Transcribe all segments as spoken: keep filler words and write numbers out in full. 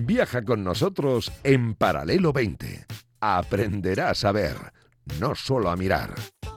Viaja con nosotros en Paralelo veinte. Aprenderás a ver, no solo a mirar.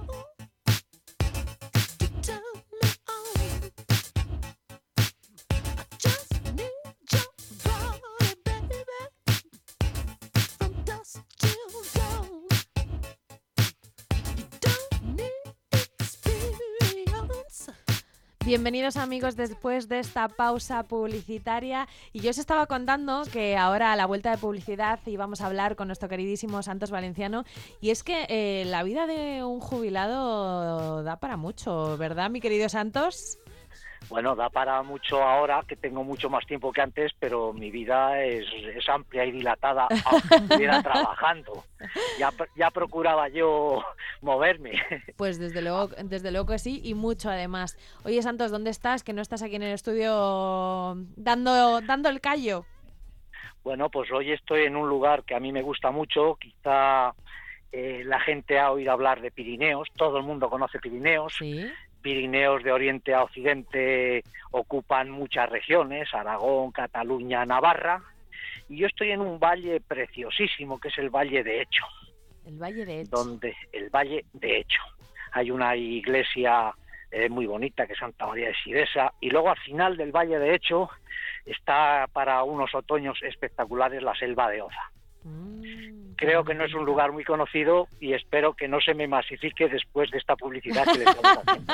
Bienvenidos amigos después de esta pausa publicitaria, y yo os estaba contando que ahora a la vuelta de publicidad íbamos a hablar con nuestro queridísimo Santos Valenciano, y es que eh, la vida de un jubilado da para mucho, ¿verdad, mi querido Santos? Bueno, da para mucho ahora, que tengo mucho más tiempo que antes, pero mi vida es, es amplia y dilatada, aunque estuviera trabajando. Ya, ya procuraba yo moverme. Pues desde luego, desde luego que sí, y mucho además. Oye, Santos, ¿dónde estás? Que no estás aquí en el estudio dando, dando el callo. Bueno, pues hoy estoy en un lugar que a mí me gusta mucho, quizá eh, la gente ha oído hablar de Pirineos, todo el mundo conoce Pirineos. Sí. Pirineos de oriente a occidente ocupan muchas regiones, Aragón, Cataluña, Navarra, y yo estoy en un valle preciosísimo que es el Valle de Hecho. El Valle de Hecho. Donde el Valle de Hecho. Hay una iglesia eh, muy bonita que es Santa María de Sidesa, y luego al final del Valle de Hecho está para unos otoños espectaculares la Selva de Oza. Mm, Creo que no es un lugar muy conocido y espero que no se me masifique después de esta publicidad que le estamos haciendo.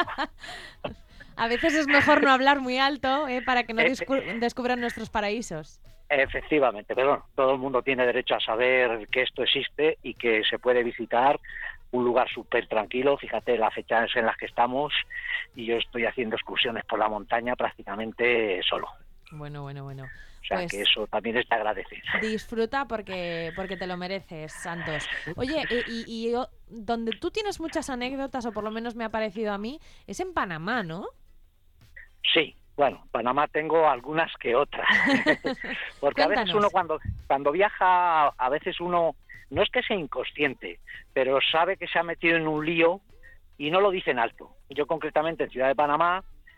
A veces es mejor no hablar muy alto eh, para que no descu- descubran nuestros paraísos. Efectivamente, pero bueno, todo el mundo tiene derecho a saber que esto existe y que se puede visitar. Un lugar súper tranquilo, fíjate las fechas en las que estamos, y yo estoy haciendo excursiones por la montaña prácticamente solo. Bueno, bueno, bueno. O sea, pues que eso también es de agradecer. Disfruta porque, porque te lo mereces, Santos. Oye, y, y, y donde tú tienes muchas anécdotas, o por lo menos me ha parecido a mí, es en Panamá, ¿no? Sí, bueno, Panamá tengo algunas que otras. Porque a veces uno cuando, cuando viaja, a veces uno, no es que sea inconsciente, pero sabe que se ha metido en un lío y no lo dice en alto. Yo concretamente en Ciudad de Panamá,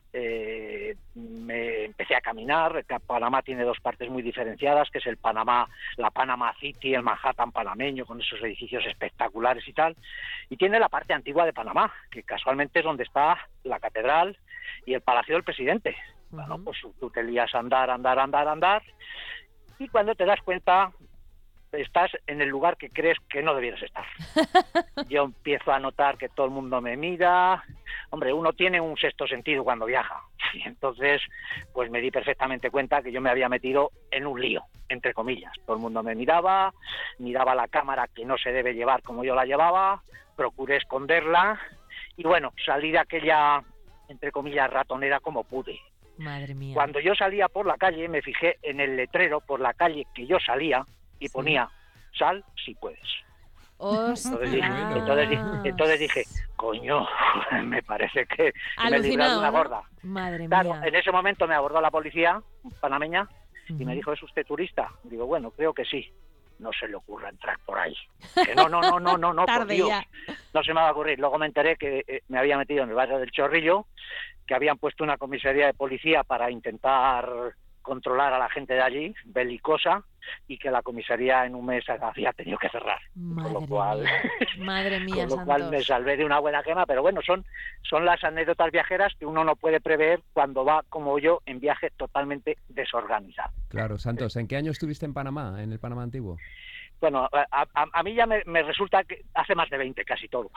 Eh, me empecé a caminar. Panamá tiene dos partes muy diferenciadas, que es el Panamá, la Panama City, el Manhattan panameño, con esos edificios espectaculares y tal, y tiene la parte antigua de Panamá, que casualmente es donde está la catedral y el Palacio del Presidente. Uh-huh. Bueno, pues tú te lías a andar, andar, andar, andar, y cuando te das cuenta estás en el lugar que crees que no debieras estar. Yo empiezo a notar que todo el mundo me mira. Hombre, uno tiene un sexto sentido cuando viaja, y entonces pues me di perfectamente cuenta que yo me había metido en un lío, entre comillas. Todo el mundo me miraba, miraba la cámara que no se debe llevar como yo la llevaba, procuré esconderla, y bueno, salí de aquella, entre comillas, ratonera como pude. Madre mía. Cuando yo salía por la calle, me fijé en el letrero por la calle que yo salía, y ponía, sí, sal si puedes. Entonces dije, entonces, dije, entonces dije, coño, me parece que me he librado de una gorda. Madre claro, mía. En ese momento me abordó la policía panameña uh-huh. y me dijo, ¿es usted turista? Digo, bueno, creo que sí. No se le ocurra entrar por ahí. Que no, no, no, no, no, no, por Dios. Ya. No se me va a ocurrir. Luego me enteré que eh, me había metido en el barrio del Chorrillo, que habían puesto una comisaría de policía para intentar controlar a la gente de allí, belicosa, y que la comisaría en un mes había tenido que cerrar. Madre con lo cual, mía, madre mía, con lo Santos. cual me salvé de una buena quema, pero bueno, son, son las anécdotas viajeras que uno no puede prever cuando va, como yo, en viaje totalmente desorganizado. Claro, Santos, ¿en qué año estuviste en Panamá, en el Panamá antiguo? Bueno, a, a, a mí ya me, me resulta que hace más de veinte casi todo.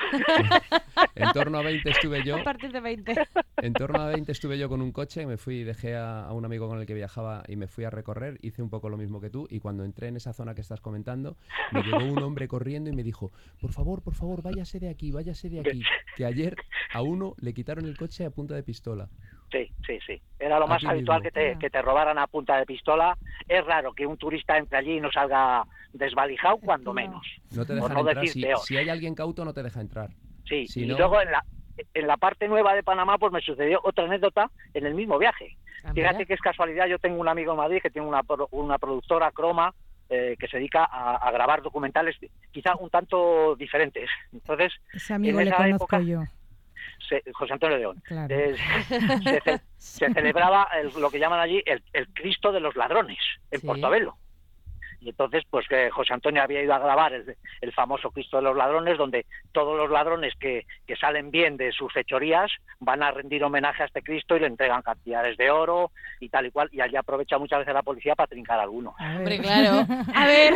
En torno a veinte estuve yo. A partir de veinte. En torno a veinte estuve yo con un coche, me fui, dejé a, a un amigo con el que viajaba y me fui a recorrer, hice un poco lo mismo que tú, y cuando entré en esa zona que estás comentando, me llegó un hombre corriendo y me dijo, por favor, por favor, váyase de aquí, váyase de aquí, que ayer a uno le quitaron el coche a punta de pistola. Sí, sí, sí. Era lo más Aquí habitual mismo. que te, que te robaran a punta de pistola. Es raro que un turista entre allí y no salga desvalijado, cuando menos. No te dejan no entrar. decir Si, peor. si hay alguien cauto, no te deja entrar. Sí, si y no... luego en la, en la parte nueva de Panamá pues me sucedió otra anécdota en el mismo viaje. Ah, Fíjate que es casualidad, yo tengo un amigo en Madrid que tiene una, una productora, Croma, eh, que se dedica a, a grabar documentales quizá un tanto diferentes. Entonces, ese amigo en le esa conozco época, yo. Se, José Antonio León. Claro. Eh, se, se, se celebraba el, lo que llaman allí el, el Cristo de los ladrones, en ¿Sí? Portobelo. Y entonces, pues que José Antonio había ido a grabar el, el famoso Cristo de los Ladrones, donde todos los ladrones que, que salen bien de sus fechorías van a rendir homenaje a este Cristo y le entregan cantidades de oro y tal y cual, y allí aprovecha muchas veces la policía para trincar a alguno. Hombre, claro. A ver.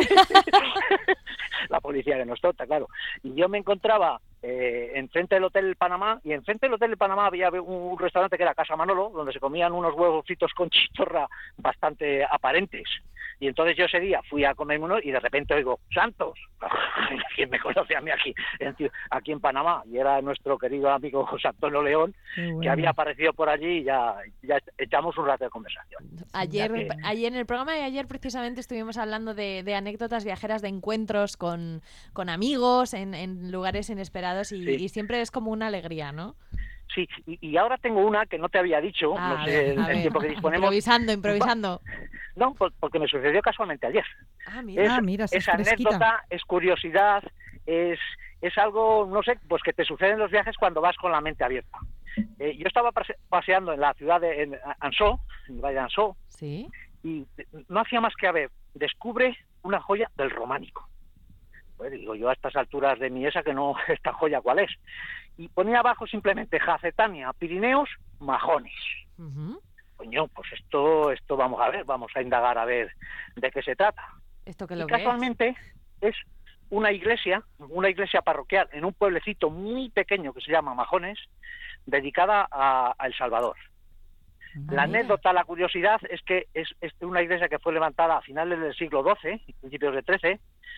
La policía que nos trata, claro. Y yo me encontraba eh, enfrente del Hotel Panamá, y enfrente del Hotel Panamá había un restaurante que era Casa Manolo, donde se comían unos huevos fritos con chistorra bastante aparentes. Y entonces yo ese día fui a comerme uno y de repente oigo, ¡Santos! ¿Quién me conoce a mí aquí en, aquí en Panamá? Y era nuestro querido amigo José Antonio León, bueno, que había aparecido por allí y ya, ya echamos un rato de conversación. Ayer, que... ayer en el programa de ayer precisamente estuvimos hablando de, de anécdotas viajeras, de encuentros con, con amigos en, en lugares inesperados y, sí. y siempre es como una alegría, ¿no? Sí, y, y ahora tengo una que no te había dicho, ah, no sé el, el tiempo que disponemos. Improvisando, improvisando. No, porque me sucedió casualmente ayer. Ah, mira, es, ah, mira es anécdota, es curiosidad, es, es algo, no sé, pues que te sucede en los viajes cuando vas con la mente abierta. Eh, yo estaba pase, paseando en la ciudad de en Ansó, en el Valle de Ansó, ¿sí? Y no hacía más que a ver, descubre una joya del románico. Pues digo yo a estas alturas de mi esa que no, esta joya cuál es. Y ponía abajo simplemente Jacetania, Pirineos, Majones. Uh-huh. Coño, pues esto, esto vamos a ver, vamos a indagar a ver de qué se trata. ¿Esto qué lo y casualmente es una iglesia, una iglesia parroquial en un pueblecito muy pequeño que se llama Majones, dedicada a, a El Salvador. Ah, la mira. anécdota, la curiosidad es que es, es una iglesia que fue levantada a finales del siglo doce, principios del trece,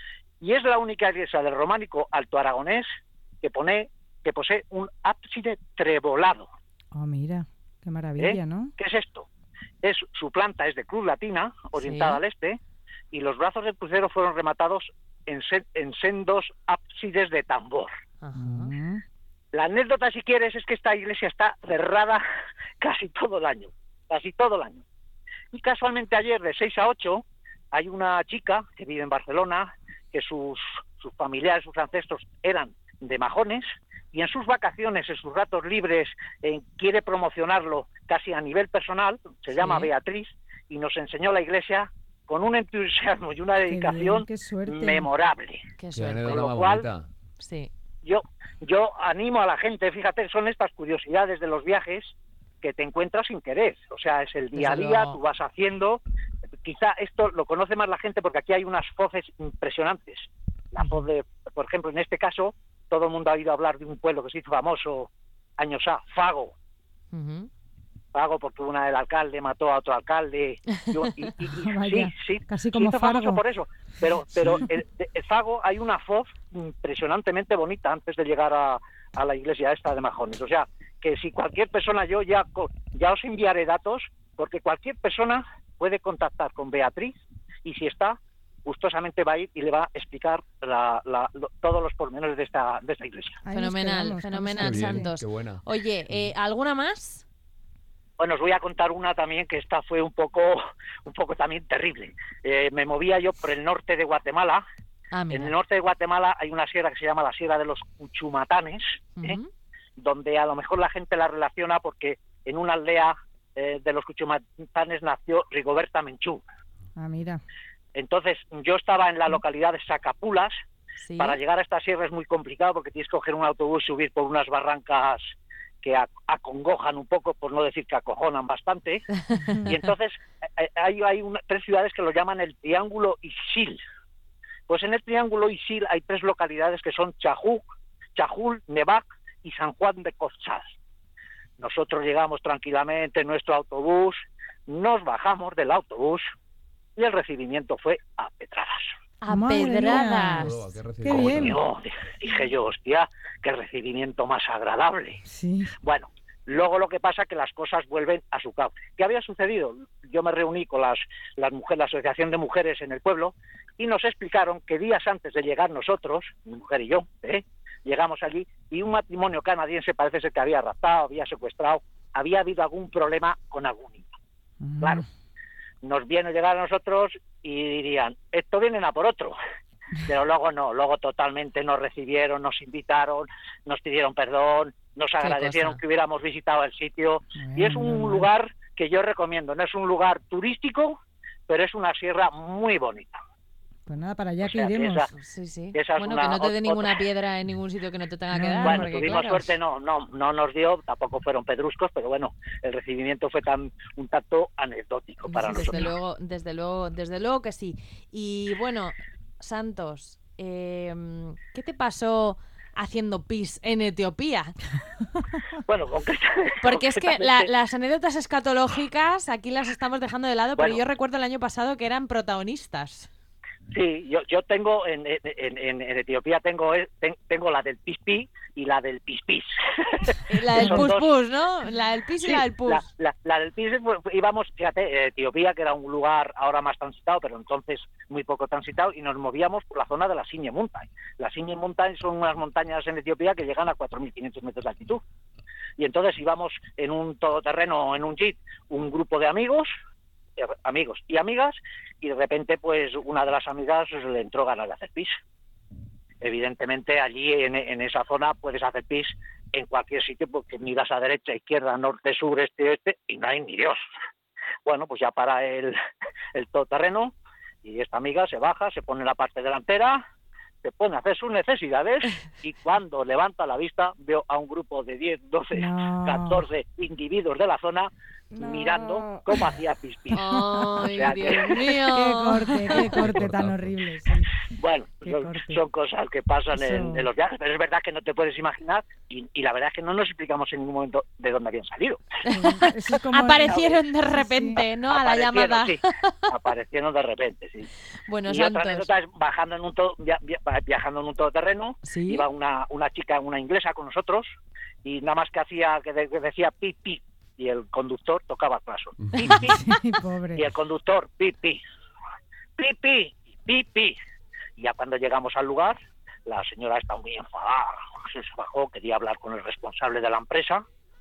y es la única iglesia del románico alto aragonés que pone que posee un ábside trebolado. Oh, mira, qué maravilla, ¿Eh? ¿no? ¿Qué es esto? Es su planta es de cruz latina, orientada sí. al este, y los brazos del crucero fueron rematados en, se, en sendos ábsides de tambor. Ajá. Uh-huh. La anécdota, si quieres, es que esta iglesia está cerrada casi todo el año, casi todo el año. Y casualmente ayer, de seis a ocho, hay una chica que vive en Barcelona, que sus, sus familiares, sus ancestros eran de Majones, y en sus vacaciones, en sus ratos libres, eh, quiere promocionarlo casi a nivel personal, se sí. llama Beatriz, y nos enseñó la iglesia con un entusiasmo y una dedicación qué bien, qué memorable. Qué suerte. Con lo cual, bonita. Sí. yo, yo animo a la gente, fíjate, son estas curiosidades de los viajes que te encuentras sin querer, o sea, es el día a día, tú vas haciendo, quizá esto lo conoce más la gente porque aquí hay unas voces impresionantes, la voz de, por ejemplo, en este caso, todo el mundo ha oído hablar de un pueblo que se hizo famoso años A, Fago. Uh-huh. Fago porque una del alcalde mató a otro alcalde. Y, y, y, Vaya, sí, sí, casi como se hizo Fargo. famoso por eso. Pero, pero sí. el, el Fago hay una voz impresionantemente bonita antes de llegar a, a la iglesia esta de Majones. O sea, que si cualquier persona, yo ya, ya os enviaré datos, porque cualquier persona puede contactar con Beatriz y si está, gustosamente va a ir y le va a explicar la, la, lo, todos los pormenores de esta, de esta iglesia. Ahí fenomenal, fenomenal, qué bien, Santos. Qué buena. Oye, eh, ¿alguna más? Bueno, os voy a contar una también que esta fue un poco, un poco también terrible. Eh, me movía yo por el norte de Guatemala. Ah, en el norte de Guatemala hay una sierra que se llama la Sierra de los Cuchumatanes, ¿eh? Uh-huh. Donde a lo mejor la gente la relaciona porque en una aldea eh, de los Cuchumatanes nació Rigoberta Menchú. Ah, mira. Entonces, yo estaba en la localidad de Sacapulas. ¿Sí? Para llegar a esta sierra es muy complicado porque tienes que coger un autobús y subir por unas barrancas que acongojan un poco, por no decir que acojonan bastante. Y entonces hay, hay una, tres ciudades que lo llaman el Triángulo Isil. Pues en el Triángulo Isil hay tres localidades que son Chajuc, Chajul, Nevac y San Juan de Cozchal. Nosotros llegamos tranquilamente en nuestro autobús, nos bajamos del autobús, y el recibimiento fue a pedradas. A pedradas. Oh, qué, qué bien. Yo, dije yo, hostia, qué recibimiento más agradable. Sí. Bueno, luego lo que pasa es que las cosas vuelven a su cauce. ¿Qué había sucedido? Yo me reuní con las, las mujeres, la asociación de mujeres en el pueblo, y nos explicaron que días antes de llegar nosotros, mi mujer y yo, ¿eh? llegamos allí, y un matrimonio canadiense parece ser que había raptado, había secuestrado, había habido algún problema con algún niño. Uh-huh. Claro. Nos viene a llegar a nosotros y dirían, esto vienen a por otro. Pero luego no, luego totalmente nos recibieron, nos invitaron, nos pidieron perdón, nos agradecieron que hubiéramos visitado el sitio. Bueno, y es un bueno. lugar que yo recomiendo, no es un lugar turístico, pero es una sierra muy bonita. Pues nada, para allá O sea, que que iremos. esa- Sí, sí. Esa es Bueno, una- que no te dé ot- ninguna otra- piedra en ningún sitio que no te tenga que No, dar. Bueno, porque, tuvimos claro, suerte, no, no, no nos dio, tampoco fueron pedruscos, pero bueno, el recibimiento fue tan un tanto anecdótico para desde nosotros. luego, desde luego, desde luego que sí. Y bueno, Santos, eh, ¿qué te pasó haciendo pis en Etiopía? Bueno, concretamente, Porque es que la- concretamente, las anécdotas escatológicas aquí las estamos dejando de lado, pero Bueno. yo recuerdo el año pasado que eran protagonistas. sí, yo, yo tengo en, en, en- en Etiopía tengo eh, ten- tengo la del pispi y la del pispis. La del Son pus dos- pus, ¿no? La del pis y Sí, la del pus. La, la- la del pis, pues, íbamos, fíjate, eh, Etiopía, que era un lugar ahora más transitado, pero entonces muy poco transitado, y nos movíamos por la zona de la Sinje Mountain. Las Sinje Mountain son unas montañas en Etiopía que llegan a cuatro mil quinientos metros de altitud. Y entonces íbamos en un todoterreno, en un jeep, un grupo de amigos, eh, amigos y amigas, y de repente, pues, una de las amigas pues, le entró ganas de hacer pis. Evidentemente, allí en, en esa zona puedes hacer pis en cualquier sitio, porque miras a derecha, izquierda, norte, sur, este, oeste, y no hay ni Dios. Bueno, pues ya para el, el todoterreno, y esta amiga se baja, se pone en la parte delantera, se pone a hacer sus necesidades, y cuando levanta la vista, veo a un grupo de diez, doce, No. catorce individuos de la zona No. mirando cómo hacía pis pis. Ay, O sea que- Dios Qué mío. corte, qué corte tan horrible. Sí. Bueno, Qué son, corte. son cosas que pasan en, Eso. en los viajes, pero es verdad que no te puedes imaginar, y, y la verdad es que no nos explicamos en ningún momento de dónde habían salido. Eso es como- Aparecieron de Sí, sí. repente, ¿no? A la Aparecieron, llamada. sí, aparecieron de repente, sí. Bueno, Y otra Santos. anécdota es bajando en un to- via- via- viajando en un todoterreno, Sí. iba una, una chica, una inglesa con nosotros, y nada más que hacía, que, de- que decía pi, pi, y el conductor tocaba el claxon. Pi, pi, Sí, y pobre. el conductor, pi, pi, pi, pi, pi, pi. Y ya cuando llegamos al lugar, la señora está muy enfadada, se bajó, quería hablar con el responsable de la empresa,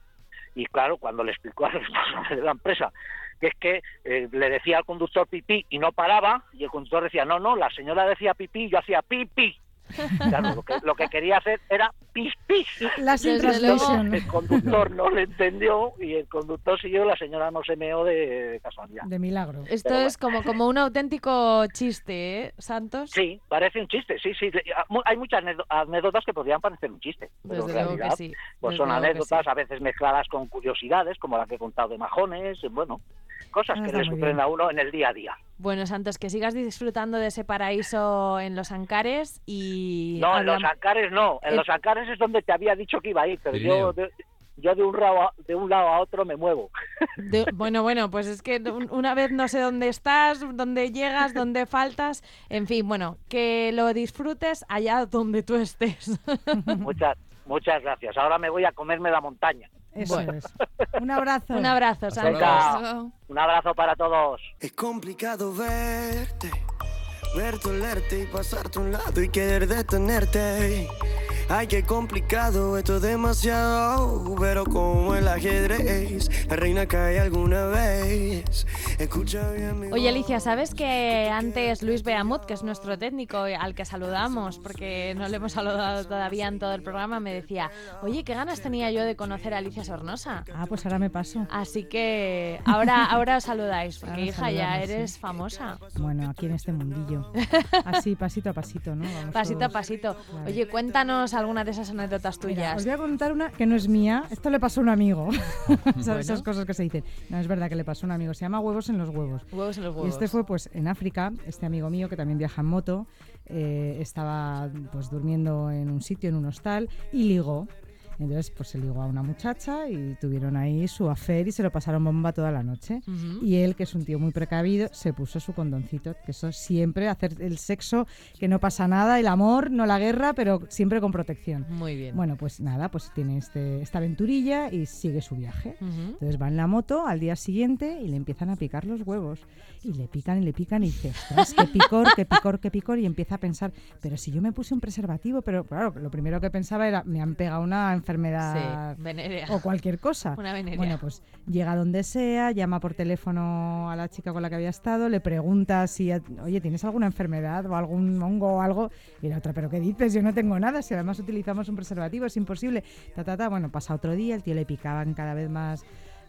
y claro, cuando le explicó al responsable de la empresa que es que eh, le decía al conductor pipí y no paraba, y el conductor decía, no, no, la señora decía pipí, yo hacía pipí. Claro, lo que, lo que quería hacer era pis, pis. Las Desde translation. El conductor no le entendió, y el conductor siguió, la señora no se meó de casualidad. De milagro. Esto Pero es como, como un auténtico chiste, ¿eh, Santos? Sí, parece un chiste, sí, sí. Hay muchas anécdo- anécdotas que podrían parecer un chiste, pero Desde en luego que realidad sí. pues desde son luego que anécdotas sí. a veces mezcladas con curiosidades, como la que he contado de majones, bueno, cosas Ah, que está le muy suceden bien. a uno en el día a día. Bueno, Santos, que sigas disfrutando de ese paraíso en los Ancares y... No, en los hablam- Ancares no, en Eh, los Ancares es donde te había dicho que iba a ir, pero Pirineo. yo de, yo de un lado a, de un lado a otro me muevo. de- bueno, bueno, pues es que un- una vez no sé dónde estás, dónde llegas, dónde faltas, en fin, bueno, que lo disfrutes allá donde tú estés. Muchas muchas gracias. Ahora me voy a comerme la montaña. Eso Bueno. es. Un abrazo. Un abrazo, Hasta Santos. Venga, un abrazo para todos. Es complicado verte, verte, olerte y pasarte a un lado y querer detenerte. Ay, qué complicado, esto es demasiado, pero como el ajedrez, la reina cae alguna vez. Escucha bien mi Oye, voz. Alicia, ¿sabes que antes Luis Beamut, que es nuestro técnico al que saludamos, porque no le hemos saludado todavía en todo el programa, me decía, oye, qué ganas tenía yo de conocer a Alicia Sornosa? Ah, pues ahora me paso. Así que ahora, ahora os saludáis, porque Ahora hija, ya saludamos, eres sí. famosa. Bueno, aquí en este mundillo. Así, pasito a pasito, ¿no? Vamos Pasito a todos. pasito. Claro. Oye, cuéntanos alguna de esas anécdotas Mira, tuyas. os voy a contar una que no es mía. Esto le pasó a un amigo. ¿Sabes? Bueno. Esas cosas que se dicen. No, es verdad que le pasó a un amigo. Se llama Huevos en los Huevos. Huevos en los Y huevos. este fue pues en África, este amigo mío que también viaja en moto, eh, estaba pues durmiendo en un sitio, en un hostal, y ligó. Entonces pues se ligó a una muchacha y tuvieron ahí su affair y se lo pasaron bomba toda la noche. Ujú. Y él, que es un tío muy precavido, se puso su condoncito, que eso siempre, hacer el sexo, que no pasa nada, el amor, no la guerra, pero siempre con protección. Muy bien. Bueno, pues nada, pues tiene este, esta aventurilla y sigue su viaje. Ujú. Entonces va en la moto al día siguiente y le empiezan a picar los huevos. Y le pican y le pican y dice, ostras, qué picor, qué picor, qué picor. Y empieza a pensar, pero si yo me puse un preservativo, pero claro, lo primero que pensaba era, me han pegado una enfermedad Sí, venérea. o cualquier cosa. Una venerea. Bueno, pues llega donde sea, llama por teléfono a la chica con la que había estado, le pregunta si, oye, ¿tienes alguna enfermedad o algún hongo o algo? Y la otra, ¿pero qué dices? Yo no tengo nada, si además utilizamos un preservativo, es imposible. Ta, ta, ta. Bueno, pasa otro día, el tío le picaban cada vez más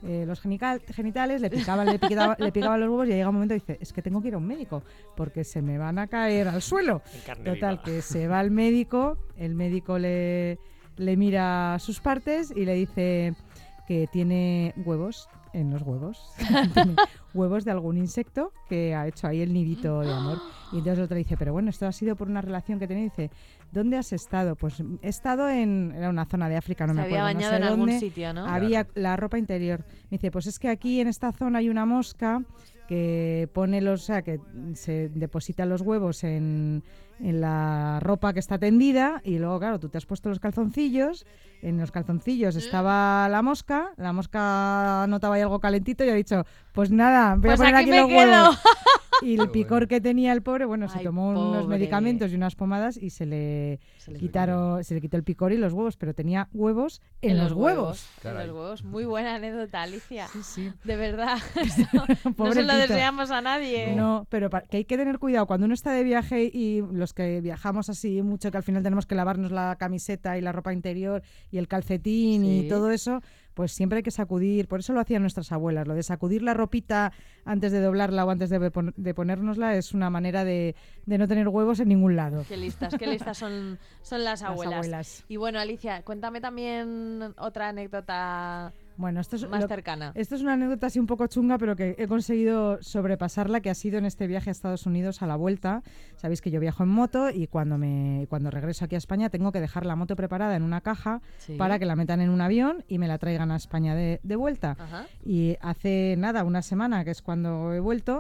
eh, los genical, genitales, le picaban, le, picaba, le picaban los huevos y llega un momento y dice, es que tengo que ir a un médico porque se me van a caer al suelo. Total, que se va al médico, el médico le, le mira sus partes y le dice que tiene huevos en los huevos. Tiene huevos de algún insecto que ha hecho ahí el nidito de amor. Y entonces el otro dice, pero bueno, esto ha sido por una relación que tenía. Y dice, ¿dónde has estado? Pues he estado en era una zona de África, no Se me acuerdo. había bañado no sé en dónde. algún sitio, ¿no? Había Claro. la ropa interior. Me dice, pues es que aquí en esta zona hay una mosca que pone los, o sea, que se deposita los huevos en, en la ropa que está tendida y luego, claro, tú te has puesto los calzoncillos, en los calzoncillos estaba la mosca, la mosca notaba ahí algo calentito y ha dicho, pues nada, voy Pues a poner aquí aquí, me los quedo. huevos. Y el Qué picor bueno. que tenía el pobre, bueno, se Ay, tomó unos pobre. medicamentos y unas pomadas y se le Se le quitaron, se le quitó el picor y los huevos, pero tenía huevos en, En los huevos. En Caray. los huevos. Muy buena anécdota, Alicia. Sí, sí. De verdad. Esto no se lo Pobrecito. deseamos a nadie. No, pero pa- que hay que tener cuidado cuando uno está de viaje y los que viajamos así mucho, que al final tenemos que lavarnos la camiseta y la ropa interior y el calcetín Sí. y todo eso, pues siempre hay que sacudir, por eso lo hacían nuestras abuelas, lo de sacudir la ropita antes de doblarla o antes de, pon- de ponérnosla es una manera de, de no tener huevos en ningún lado. Qué listas, qué listas son, son las Las abuelas. abuelas. Y bueno, Alicia, cuéntame también otra anécdota Bueno, esto es más lo- cercana. Esto es una anécdota así un poco chunga, pero que he conseguido sobrepasarla, que ha sido en este viaje a Estados Unidos a la vuelta. Sabéis que yo viajo en moto y cuando me cuando regreso aquí a España tengo que dejar la moto preparada en una caja Sí. para que la metan en un avión y me la traigan a España de, de vuelta. Ajá. Y hace nada, una semana, que es cuando he vuelto,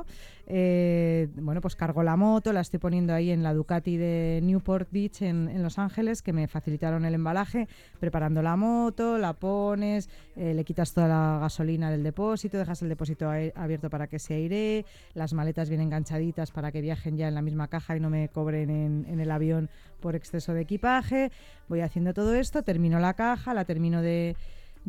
eh, bueno, pues cargo la moto, la estoy poniendo ahí en la Ducati de Newport Beach en, en Los Ángeles, que me facilitaron el embalaje, preparando la moto, la pones, eh, le quitas toda la gasolina del depósito, dejas el depósito ae- abierto para que se airee, las maletas bien enganchaditas para que viajen ya en la misma caja y no me cobren en, en el avión por exceso de equipaje. Voy haciendo todo esto, termino la caja, la termino de,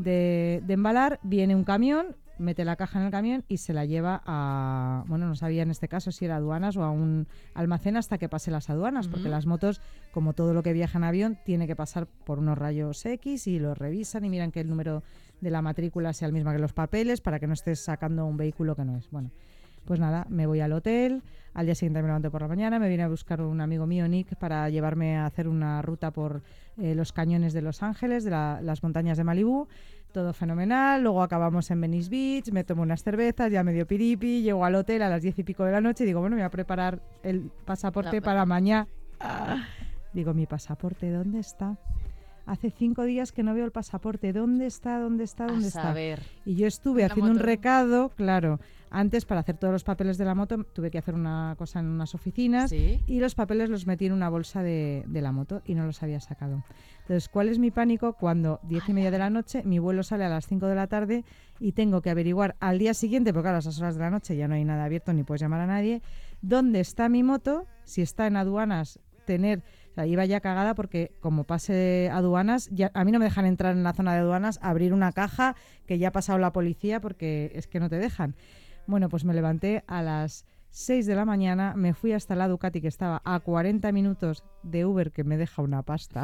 de, de embalar, viene un camión, mete la caja en el camión y se la lleva a, bueno, no sabía en este caso si era aduanas o a un almacén hasta que pase las aduanas, porque Ujú. las motos, como todo lo que viaja en avión, tiene que pasar por unos rayos X y los revisan y miran que el número de la matrícula sea el mismo que los papeles para que no estés sacando un vehículo que no es. Bueno, pues nada, me voy al hotel, al día siguiente me levanto por la mañana, me viene a buscar un amigo mío, Nick, para llevarme a hacer una ruta por eh, los cañones de Los Ángeles, de la- las montañas de Malibú. Todo fenomenal, luego acabamos en Venice Beach, me tomo unas cervezas, ya medio piripi, llego al hotel a las diez y pico de la noche y digo, bueno, me voy a preparar el pasaporte La- para mañana. Ah, digo, ¿mi pasaporte dónde está? Hace cinco días que no veo el pasaporte, ¿dónde está? ¿Dónde está? A ¿Dónde está? saber. Y yo estuve La haciendo un moto. recado, claro, antes para hacer todos los papeles de la moto tuve que hacer una cosa en unas oficinas Sí. y los papeles los metí en una bolsa de, de la moto y no los había sacado. Entonces, ¿cuál es mi pánico? Cuando diez y media de la noche, mi vuelo sale a las cinco de la tarde y tengo que averiguar al día siguiente, porque claro, a esas horas de la noche ya no hay nada abierto ni puedes llamar a nadie, dónde está mi moto, si está en aduanas, tener... O sea, iba ya cagada porque como pase aduanas, ya, a mí no me dejan entrar en la zona de aduanas, abrir una caja que ya ha pasado la policía porque es que no te dejan. Bueno, pues me levanté a las seis de la mañana, me fui hasta la Ducati que estaba a cuarenta minutos de Uber, que me deja una pasta.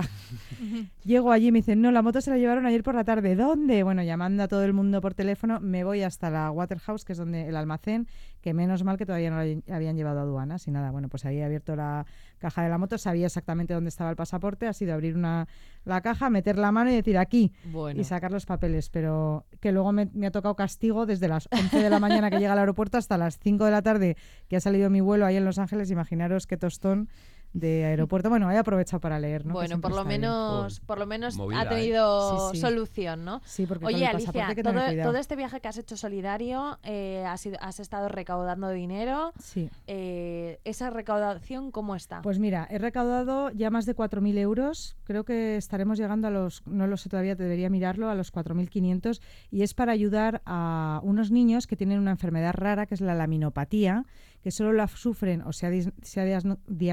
Llego allí y me dicen, no, la moto se la llevaron ayer por la tarde. ¿Dónde? Bueno, llamando a todo el mundo por teléfono, me voy hasta la Waterhouse, que es donde el almacén, que menos mal que todavía no la habían llevado a aduanas. Y nada, bueno, pues había abierto la caja de la moto, sabía exactamente dónde estaba el pasaporte, ha sido abrir una, la caja, meter la mano y decir aquí, Bueno. y sacar los papeles, pero que luego me, me ha tocado castigo desde las once de la mañana que llega al aeropuerto hasta las cinco de la tarde que ha salido mi vuelo ahí en Los Ángeles. Imaginaros qué tostón de aeropuerto. Bueno, he aprovechado para leer, ¿no? Que Bueno, siempre por lo está bien. menos, Joder. por lo menos Movida, ha ¿eh? tenido Sí, sí. solución, ¿no? Sí, porque Oye, con el Alicia, pasaporte hay que todo, tener cuidado. todo este viaje que has hecho solidario, eh, has, ido- has estado recaudando dinero. Sí. eh, ¿Esa recaudación cómo está? Pues mira, he recaudado ya más de cuatro mil euros. Creo que estaremos llegando a los, no lo sé todavía, debería mirarlo, a los cuatro mil quinientos. Y es para ayudar a unos niños que tienen una enfermedad rara, que es la laminopatía, que solo la sufren o se ha, dis- se ha diasno- diagnosticado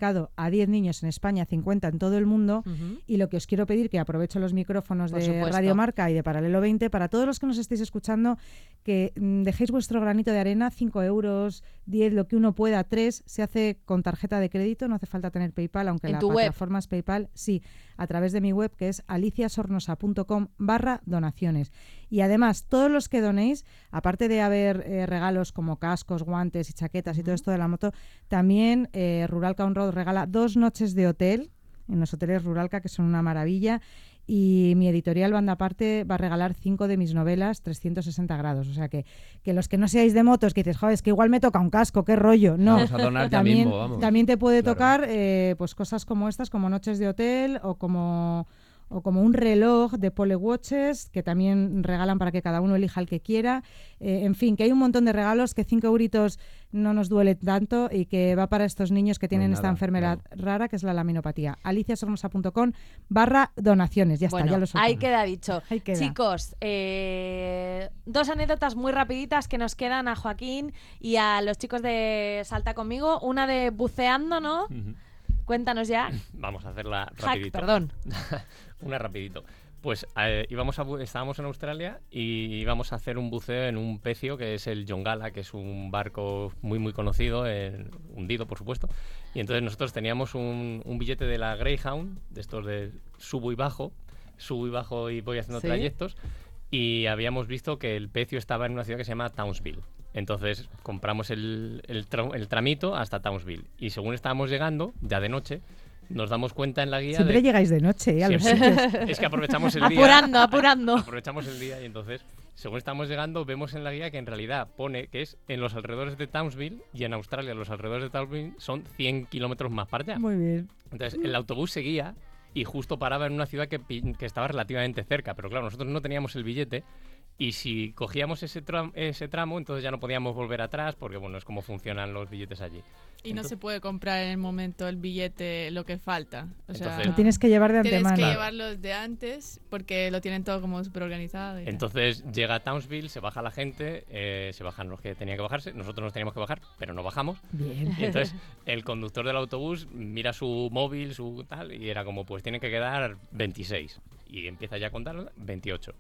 dedicado a diez niños en España, cincuenta en todo el mundo, uh-huh. y lo que os quiero pedir, que aprovecho los micrófonos Por de supuesto. Radio Marca y de Paralelo veinte, para todos los que nos estéis escuchando, que mm, dejéis vuestro granito de arena, cinco euros, diez, lo que uno pueda, tres, se hace con tarjeta de crédito, no hace falta tener PayPal, aunque ¿En la tu plataforma web? es PayPal, sí, a través de mi web, que es aliciasornosa.com barra donaciones. Y además, todos los que donéis, aparte de haber eh, regalos como cascos, guantes y chaquetas uh-huh. y todo esto de la moto, también eh, Ruralca On Road regala dos noches de hotel en los hoteles Ruralca, que son una maravilla. Y mi editorial Banda Aparte va a regalar cinco de mis novelas trescientos sesenta grados. O sea que, que los que no seáis de motos, que dices, joder, es que igual me toca un casco, qué rollo. No, vamos a donar también, ya mismo, vamos. También te puede claro. tocar eh, pues cosas como estas, como noches de hotel o como... o como un reloj de Pole Watches, que también regalan para que cada uno elija el que quiera. Eh, en fin, que hay un montón de regalos, que cinco euritos no nos duele tanto y que va para estos niños que tienen no esta nada, enfermedad claro. rara, que es la laminopatía. aliciasornosa.com barra donaciones. Ya bueno, está, ya lo soltamos. Ahí queda dicho. Ahí queda. Chicos, eh, dos anécdotas muy rapiditas que nos quedan a Joaquín y a los chicos de Salta Conmigo. Una de buceando, ¿no? Uh-huh. Cuéntanos ya. Vamos a hacerla Hack, rapidito. perdón. Una rapidito. Pues eh, íbamos a, estábamos en Australia y íbamos a hacer un buceo en un pecio que es el Yongala, que es un barco muy muy conocido, eh, hundido por supuesto. Y entonces nosotros teníamos un, un billete de la Greyhound, de estos de subo y bajo, subo y bajo y voy haciendo ¿Sí? trayectos. Y habíamos visto que el pecio estaba en una ciudad que se llama Townsville. Entonces compramos el, el, tra- el tramito hasta Townsville. Y según estábamos llegando, ya de noche, nos damos cuenta en la guía... Siempre de... llegáis de noche, ¿eh? A los sitios. Es que aprovechamos el día... Apurando, apurando. Aprovechamos el día y entonces, según estamos llegando, vemos en la guía que en realidad pone que es en los alrededores de Townsville, y en Australia los alrededores de Townsville son cien kilómetros más para allá. Muy bien. Entonces el autobús seguía y justo paraba en una ciudad que, que estaba relativamente cerca, pero claro, nosotros no teníamos el billete. Y si cogíamos ese, tram, ese tramo, entonces ya no podíamos volver atrás, porque bueno, es como funcionan los billetes allí. Y entonces, no se puede comprar en el momento el billete lo que falta. O sea, entonces, lo tienes que llevar de antemano. Tienes que llevarlo de antes, porque lo tienen todo como súper organizado. Entonces tal. Llega a Townsville, se baja la gente, eh, se bajan los que tenían que bajarse, nosotros nos teníamos que bajar, pero no bajamos. Bien. Y entonces el conductor del autobús mira su móvil, su tal, y era como, pues tienen que quedar veintiséis. Y empieza ya a contar veintiocho.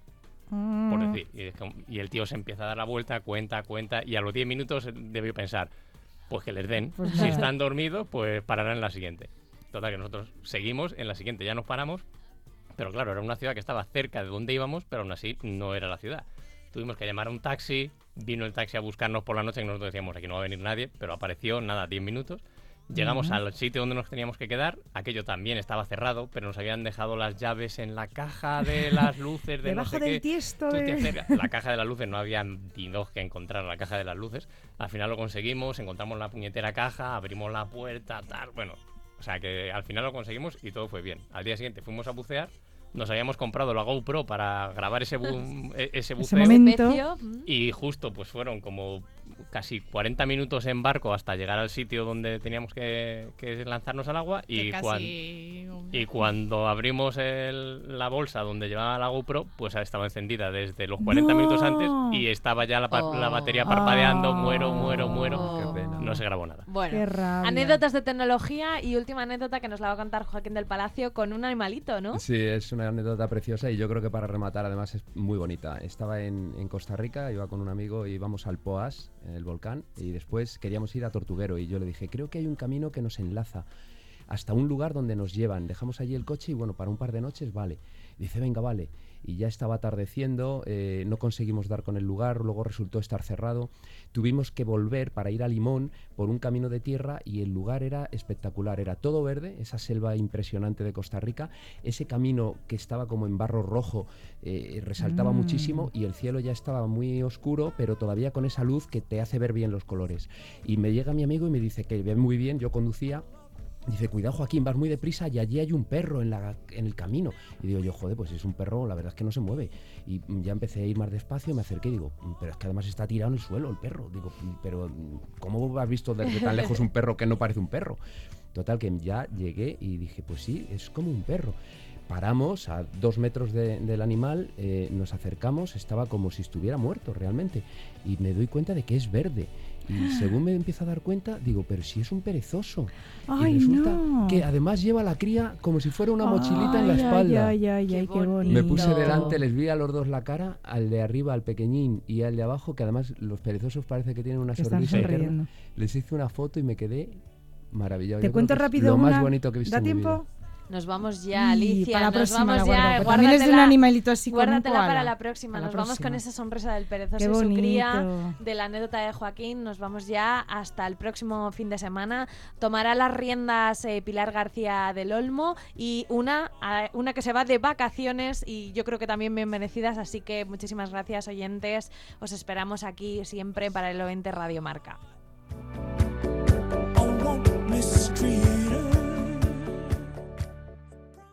Por decir, y, y el tío se empieza a dar la vuelta, cuenta, cuenta, y a los diez minutos debió pensar, pues que les den, pues si están dormidos, pues pararán en la siguiente. Total, que nosotros seguimos, en la siguiente ya nos paramos, pero claro, era una ciudad que estaba cerca de donde íbamos, pero aún así no era la ciudad. Tuvimos que llamar a un taxi, vino el taxi a buscarnos por la noche, y nosotros decíamos, aquí no va a venir nadie, pero apareció, nada, diez minutos. Llegamos uh-huh. al sitio donde nos teníamos que quedar, aquello también estaba cerrado, pero nos habían dejado las llaves en la caja de las luces de debajo no sé del qué. tiesto de... La caja de las luces, no había ni dos que encontrar la caja de las luces. Al final lo conseguimos, encontramos la puñetera caja, abrimos la puerta, tal, bueno, o sea que al final lo conseguimos y todo fue bien. Al día siguiente fuimos a bucear, nos habíamos comprado la GoPro para grabar ese, bu- ese buceo. Ese momento. Y justo pues fueron como casi cuarenta minutos en barco hasta llegar al sitio donde teníamos que, que lanzarnos al agua y, casi... cuan, y cuando abrimos el, la bolsa donde llevaba la GoPro, pues estaba encendida desde los cuarenta no. minutos antes y estaba ya la, oh. la batería parpadeando, oh. muero, muero, muero. Oh. Qué pena. No se grabó nada. Bueno, anécdotas de tecnología y última anécdota que nos la va a contar Joaquín del Palacio con un animalito, ¿no? Sí, es una anécdota preciosa y yo creo que para rematar además es muy bonita. Estaba en, en Costa Rica, iba con un amigo y íbamos al Poás, el volcán, y después queríamos ir a Tortuguero y yo le dije, creo que hay un camino que nos enlaza hasta un lugar donde nos llevan, dejamos allí el coche y bueno, para un par de noches vale. Dice, venga, vale. Y ya estaba atardeciendo, eh, no conseguimos dar con el lugar, luego resultó estar cerrado. Tuvimos que volver para ir a Limón por un camino de tierra y el lugar era espectacular, era todo verde, esa selva impresionante de Costa Rica, ese camino que estaba como en barro rojo eh, resaltaba mm. muchísimo y el cielo ya estaba muy oscuro, pero todavía con esa luz que te hace ver bien los colores. Y me llega mi amigo y me dice que ve muy bien, yo conducía. Dice, cuidado Joaquín, vas muy deprisa y allí hay un perro en, la, en el camino. Y digo yo, joder, pues es un perro, la verdad es que no se mueve. Y ya empecé a ir más despacio, me acerqué y digo, pero es que además está tirado en el suelo el perro. Digo, pero ¿cómo has visto desde tan lejos un perro que no parece un perro? Total, que ya llegué y dije, pues sí, es como un perro. paramos a dos metros de, del animal, eh, nos acercamos, estaba como si estuviera muerto realmente, y me doy cuenta de que es verde. Y según me empiezo a dar cuenta, digo, pero si es un perezoso. Ay, y resulta no. que además lleva la cría como si fuera una mochilita ay, en la espalda. Ay, ay, ay, ay, qué bonito. Me puse delante, les vi a los dos la cara, al de arriba, al pequeñín, y al de abajo, que además los perezosos parece que tienen una que sonrisa están sonriendo. eterna. Les hice una foto y me quedé maravillado. Te Yo cuento creo que es rápido lo una. más bonito que he visto ¿Da en mi tiempo? vida. Nos vamos ya, Y Alicia. para la nos próxima vamos la ya. guardo, porque también es de un guárdatela- animalito así con un Guárdatela koala. para la próxima. Para la Nos vamos próxima. con esa sonrisa del perezoso Qué y su cría, bonito. de la anécdota de Joaquín. Nos vamos ya hasta el próximo fin de semana. Tomará las riendas eh, Pilar García del Olmo y una, a- una que se va de vacaciones y yo creo que también bien merecidas. Así que muchísimas gracias, oyentes. Os esperamos aquí siempre para el veinte Radio Marca.